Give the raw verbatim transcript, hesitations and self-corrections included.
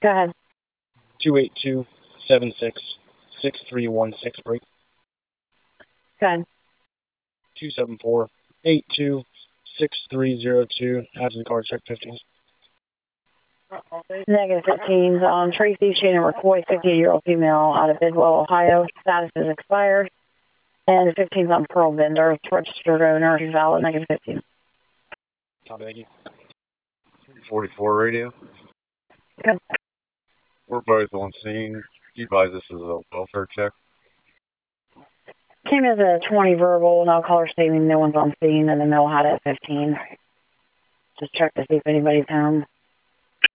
Go ahead. two eight two, seven six, six three one six break. Go ahead. two seven four, eight two, six three zero two. Absent card check fifteen. Negative fifteens on Tracy Shannon McCoy, fifty-eight-year-old female out of Bidwell, Ohio. Status is expired. And the fifteen's on Pearl Bender, registered owner, valid, negative fifteen. Copy, thank you. forty-four radio. Good. We're both on scene. Do you advise this is a welfare check? Came as a twenty verbal, no caller stating no one's on scene, and the mail had it at fifteen. Just check to see if anybody's home.